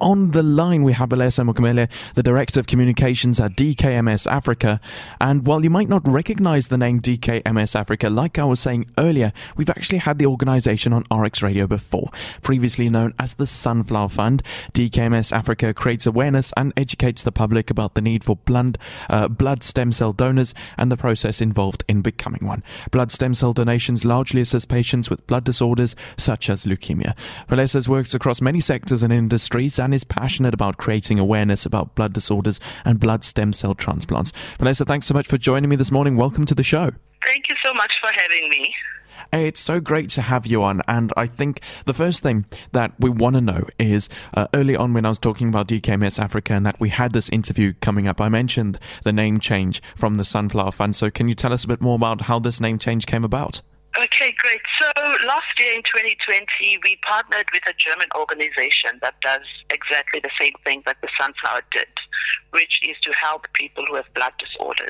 on the line, we have Balesa Mokomele, the Director of Communications at DKMS Africa. And while you might not recognize the name DKMS Africa, like I was saying earlier, we've actually had the organization on RX Radio before. Previously known as the Sunflower Fund, DKMS Africa creates awareness and educates the public about the need for blood stem cell donors and the process involved in becoming one. Blood stem cell donations largely assist patients with blood disorders such as leukemia. Balesa works across many sectors and industries and is passionate about creating awareness about blood disorders and blood stem cell transplants. Balesa, thanks so much for joining me this morning. Welcome to the show. Thank you so much for having me. It's so great to have you on, and I think the first thing that we want to know is, early on when I was talking about DKMS Africa and that we had this interview coming up, I mentioned the name change from the Sunflower Fund. So can you tell us a bit more about how this name change came about? Okay, great. So last year in 2020, we partnered with a German organization that does exactly the same thing that the Sunflower did, which is to help people who have blood disorders.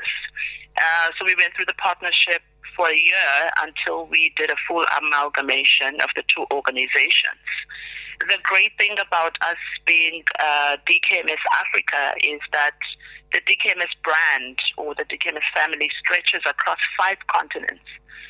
So we went through the partnership for a year until we did a full amalgamation of the two organizations. The great thing about us being DKMS Africa is that the DKMS brand or the DKMS family stretches across 5 continents.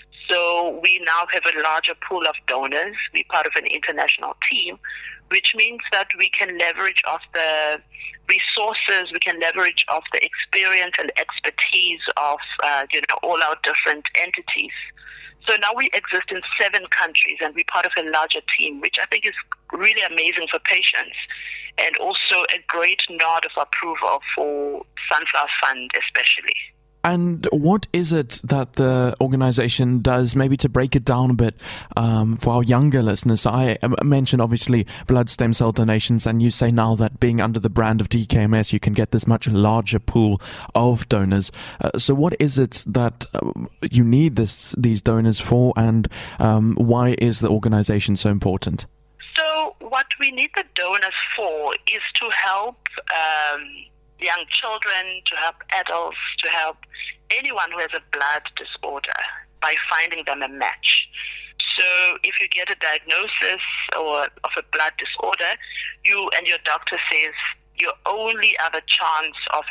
So we now have a larger pool of donors. We're part of an international team, which means that we can leverage off the resources, we can leverage off the experience and expertise of all our different entities. So now we exist in 7 countries and we're part of a larger team, which I think is really amazing for patients and also a great nod of approval for Sunflower Fund especially. And what is it that the organization does, maybe to break it down a bit for our younger listeners? I mentioned, obviously, blood stem cell donations, and you say now that being under the brand of DKMS, you can get this much larger pool of donors. So what is it that you need these donors for, and why is the organization so important? So what we need the donors for is to help young children, to help adults, to help anyone who has a blood disorder by finding them a match. So if you get a diagnosis of a blood disorder, you and your doctor says your only other chance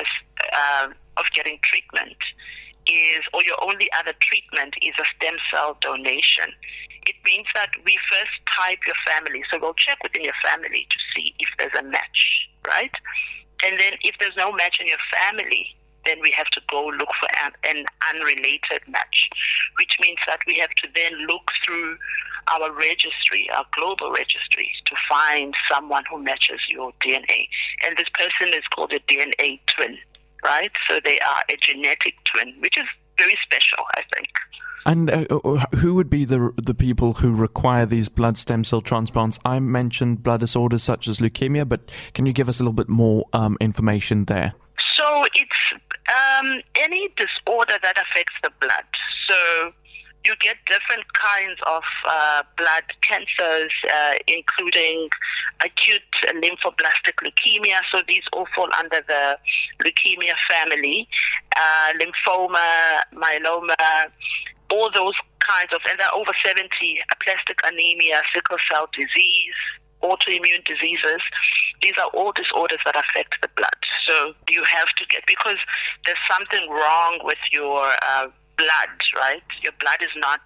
of getting treatment or your only other treatment is a stem cell donation. It means that we first type your family. So we'll check within your family to see if there's a match, right? And then if there's no match in your family, then we have to go look for an unrelated match, which means that we have to then look through our registry, our global registry, to find someone who matches your DNA. And this person is called a DNA twin, right? So they are a genetic twin, which is very special, I think. And who would be the people who require these blood stem cell transplants? I mentioned blood disorders such as leukemia, but can you give us a little bit more information there? So it's any disorder that affects the blood. So you get different kinds of blood cancers, including acute lymphoblastic leukemia. So these all fall under the leukemia family. Lymphoma, myeloma, all those kinds of, and there are over 70, aplastic anemia, sickle cell disease, autoimmune diseases. These are all disorders that affect the blood. So you have to get, because there's something wrong with your blood, right? Your blood is not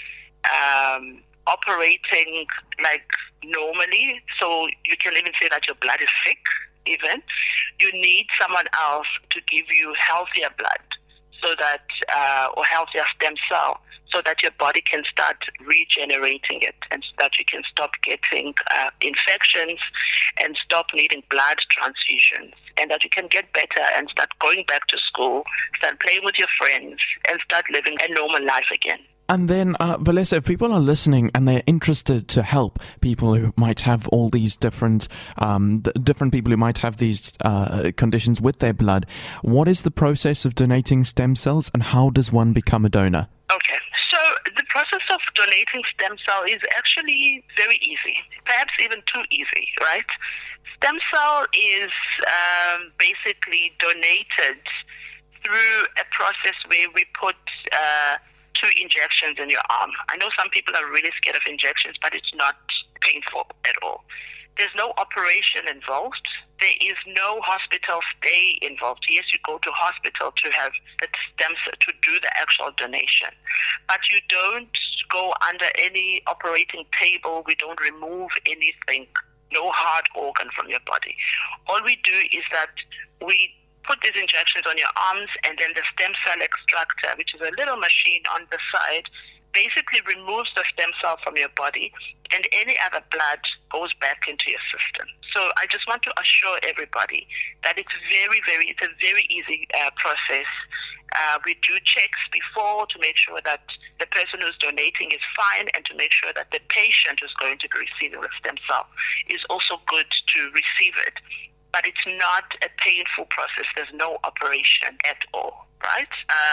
operating like normally. So you can even say that your blood is sick even. You need someone else to give you healthier blood, so that or healthier stem cell, so that your body can start regenerating it, and so that you can stop getting infections and stop needing blood transfusions, and that you can get better and start going back to school, start playing with your friends, and start living a normal life again. And then, Balesa, if people are listening and they're interested to help people who might have all these different people who might have these conditions with their blood, what is the process of donating stem cells, and how does one become a donor? Okay, so the process of donating stem cell is actually very easy, perhaps even too easy, right? Stem cell is basically donated through a process where we put 2 injections in your arm. I know some people are really scared of injections, but it's not painful at all. There's no operation involved. There is no hospital stay involved. Yes, you go to hospital to have the stem cell, to do the actual donation, but you don't go under any operating table. We don't remove anything, no hard organ from your body. All we do is that we put these injections on your arms, and then the stem cell extractor, which is a little machine on the side, basically removes the stem cell from your body, and any other blood goes back into your system. So I just want to assure everybody that it's a very easy process. We do checks before to make sure that the person who's donating is fine, and to make sure that the patient who's going to be receiving the stem cell is also good to receive it. But it's not a painful process. There's no operation at all. Right?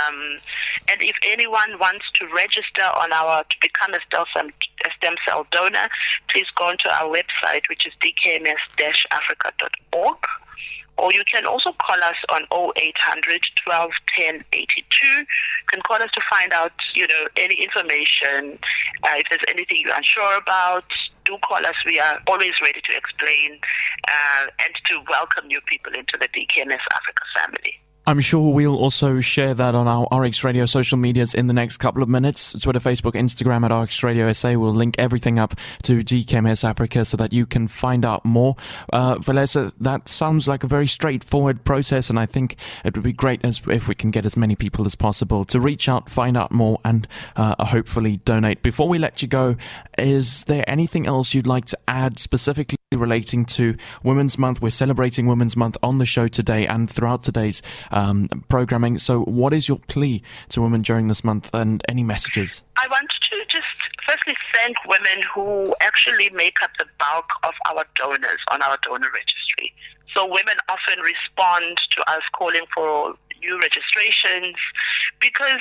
And if anyone wants to register to become a stem cell donor, please go onto our website, which is dkms-africa.org. Or you can also call us on 0800 12 10 82. You can call us to find out, any information. If there's anything you're unsure about, do call us. We are always ready to explain and to welcome new people into the DKMS Africa family. I'm sure we'll also share that on our RX Radio social medias in the next couple of minutes. Twitter, Facebook, Instagram at RX Radio SA. We'll link everything up to DKMS Africa so that you can find out more. Velesa, that sounds like a very straightforward process, and I think it would be great if we can get as many people as possible to reach out, find out more, and hopefully donate. Before we let you go, is there anything else you'd like to add specifically relating to Women's Month? We're celebrating Women's Month on the show today and throughout today's programming. So what is your plea to women during this month, and any messages? I want to just firstly thank women who actually make up the bulk of our donors on our donor registry. So women often respond to us calling for new registrations because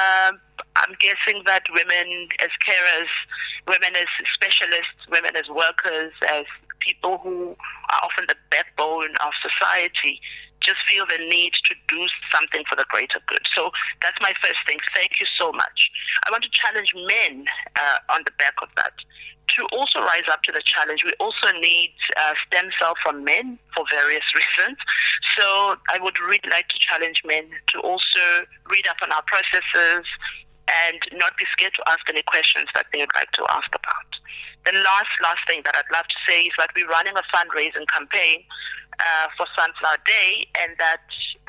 I'm guessing that women as carers, women as specialists, women as workers, as people who are often the backbone of society, just feel the need to do something for the greater good. So that's my first thing. Thank you so much. I want to challenge men on the back of that to also rise up to the challenge. We also need stem cell from men for various reasons. So I would really like to challenge men to also read up on our processes and not be scared to ask any questions that they would like to ask about. The last thing that I'd love to say is that we're running a fundraising campaign for Sunflower Day, and that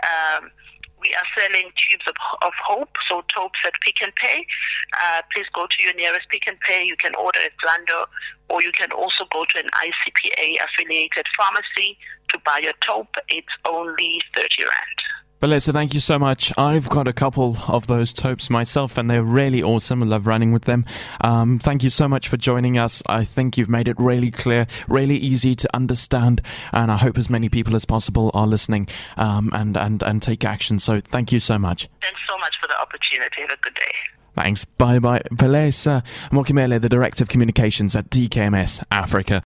we are selling tubes of hope, so taupes at Pick n Pay. Please go to your nearest Pick n Pay. You can order at Zando, or you can also go to an ICPA-affiliated pharmacy to buy your taupe. It's only 30 Rand. Velesa, thank you so much. I've got a couple of those taupes myself, and they're really awesome. I love running with them. Thank you so much for joining us. I think you've made it really clear, really easy to understand, and I hope as many people as possible are listening and take action. So thank you so much. Thanks so much for the opportunity. Have a good day. Thanks. Bye-bye. Velesa Mokimele, the Director of Communications at DKMS Africa.